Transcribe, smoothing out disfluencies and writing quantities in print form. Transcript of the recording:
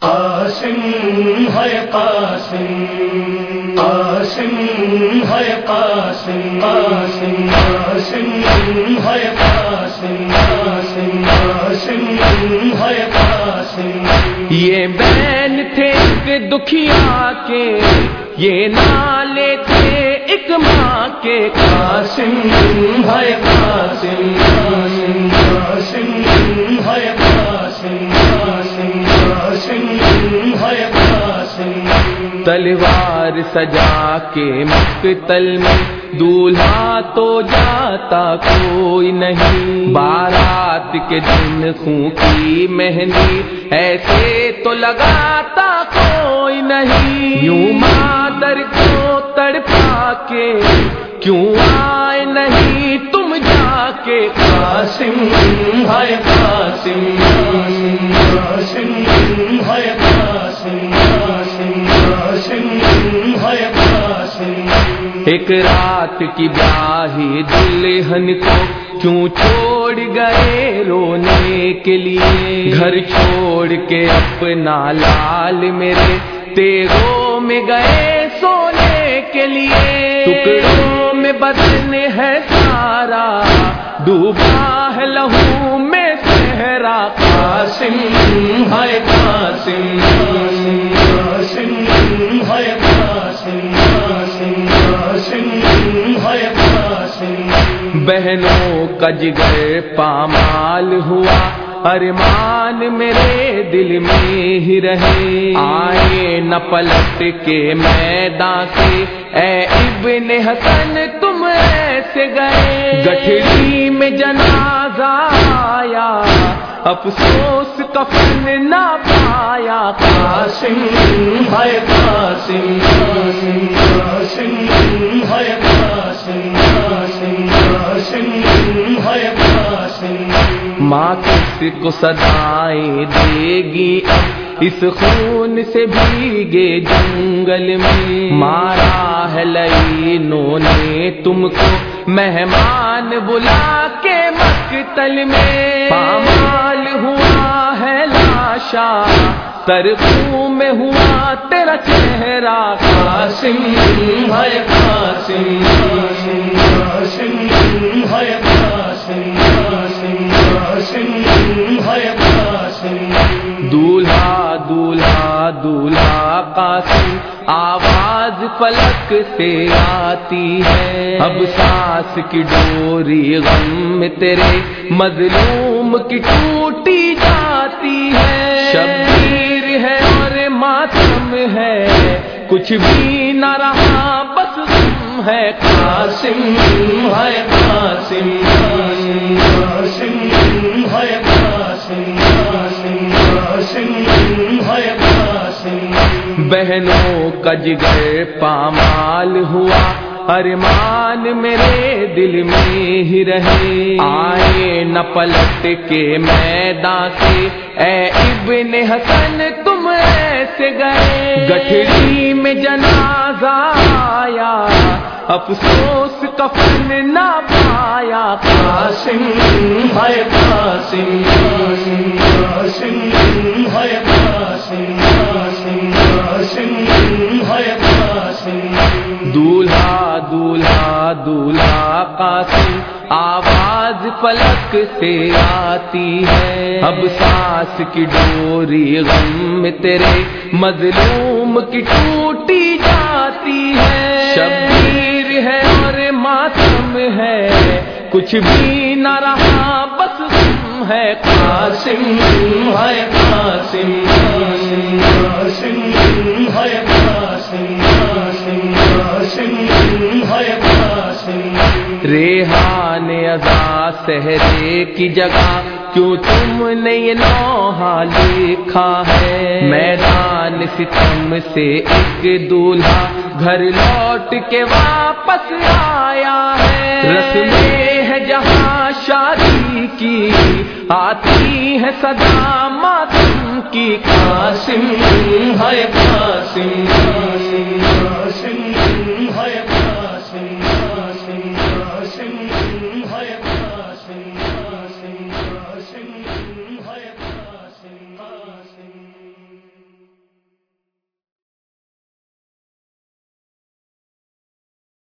قاسم ہے قاسم، قاسم ہے قاسم، قاسم قاسم ہے قاسم، قاسم قاسم ہے قاسم۔ یہ بین تھے ایک دکھیا کے، یہ نالے تھے ایک ماں کے، قاسم ہے قاسم، قاسم قاسم ہے قاسم، قاسم قاسم ہے قاسم۔ تلوار سجا کے مقتل میں دولہا تو جاتا کوئی نہیں، بارات کے دن خون کی مہندی ایسے تو لگاتا کوئی نہیں۔ یوں مادر کو تڑپا کے کیوں آئے نہیں تم جا کے، قاسم ہے قاسم، قاسم ہے قاسم، قاسم قاسم ہے قاسم۔ ایک رات کی بیاہی دلہن کو کیوں چھوڑ گئے رونے کے لیے، گھر چھوڑ کے اپنا لال میرے تیغوں میں گئے سونے کے لیے، ٹکڑوں میں بدن ہے سارا ڈوبا ہے لہو میں صحرا، قاسم ہے قاسم، قاسم ہے قاسم، قاسم قاسم ہے قاسم۔ بہنوں کا جگر پامال ہوا، ارمان میرے دل میں ہی رہے، آئے نہ پلٹ کے میدان سے، اے ابن حسن تم ایسے گئے، گٹھڑی میں جنازہ آیا افسوس کفن نہ پایا، قاسم ہے قاسم، قاسم قاسم ہے قاسم، قاسم قاسم ہے قاسم۔ ماں کس کو صدائیں دے گی اب اس خون سے بھیگے جنگل میں، مارا ہے لعینوں نے تم کو مہمان بلا کے مقتل میں، پامال ہوا ہے لاشا سر خون میں ہوا تیرا چہرہ، قاسم ہے قاسم، قاسم قاسم ہے قاسم، قاسم قاسم ہے قاسم۔ دولہا دولہا دولہا قاسم آواز فلک سے آتی ہے، اب ساس کی ڈوری غم میں تیرے مظلوم کی ٹوٹی جاتی ہے، شبیر ہے اور ماتم ہے کچھ بھی نہ رہا بس غم ہے، قاسم ہے قاسم، قاسم ہے قاسم، قاسم قاسم ہے قاسم۔ بہنوں کا جگر پامال ہوا، ارمان میرے دل میں ہی رہے، آئے نہ پلٹ کے میدان سے، اے ابن حسن تم ایسے گئے، گٹھڑی میں جنازہ آیا افسوس کفن نہ پایا، قاسم ہے قاسم، قاسم ہے قاسم، قاسم قاسم ہے قاسم۔ دولہا دولہا دولہا قاسم آواز فلک سے آتی ہے، اب ساس کی ڈوری غم میں تیرے مظلوم کی ٹوٹی جاتی ہے، شبیر ہے اور ماتم ہے کچھ بھی نہ رہا بس غم ہے، قاسم ہے قاسم، قاسم ہے قاسم، قاسم قاسم ہے قاسم۔ ریحان ازا سہرے کی جگہ کیوں تم نے یہ نوحہ لکھا ہے، میدان ستم سے ایک دولہا گھر لوٹ کے واپس آیا ہے، رسمیں ہے جہاں شادی کی آتی ہے صدا ماتم کی، قاسم ہے قاسم، قاسم قاسم ہے قاسم، قاسم قاسم